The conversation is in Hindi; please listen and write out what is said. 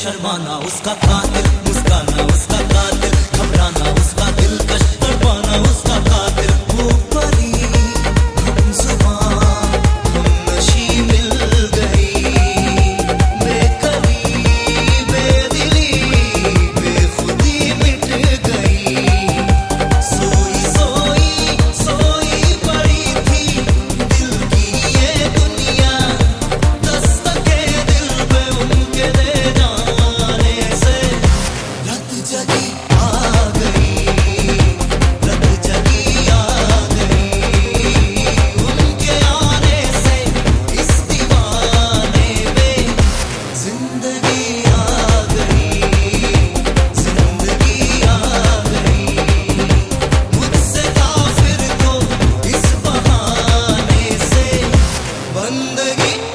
शर्माना उसका कातिल, मुस्काना उसका कातिल, घबराना उसका दिलकश, तड़पाना उसका कातिल। वो परी हमजुबान हमनशी मिल गई, बेकरी बेदिली बेखुदी मिट गई। सोई सोई सोई पड़ी थी दिल की ये दुनिया, दस्तके दिल पे उनके दे जाने से रत जगी आ गई, रत जगी आ गई। उनके आने से इस दीवाने में जिंदगी आ गई, जिंदगी आ गई। मुझसे काफिर को इस बहाने से बंदगी